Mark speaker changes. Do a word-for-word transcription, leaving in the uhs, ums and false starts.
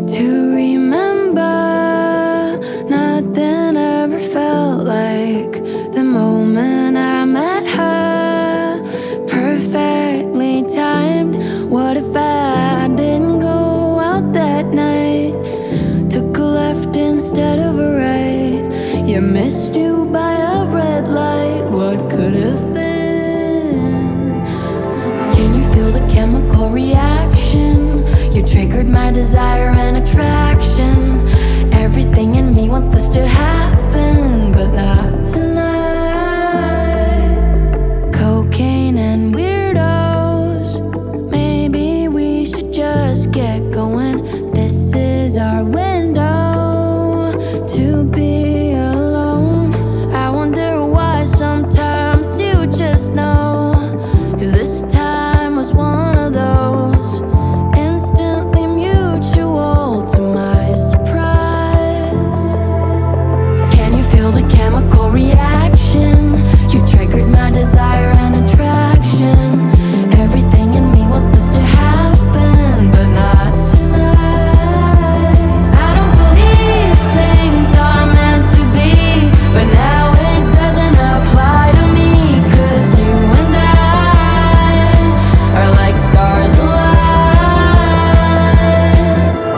Speaker 1: To remember, nothing ever felt like the moment I met her. Perfectly timed. What if I didn't go out that night? Took a left instead of a right. You missed you by a red light. What could have been? Can you feel the chemical reaction? You triggered my desire.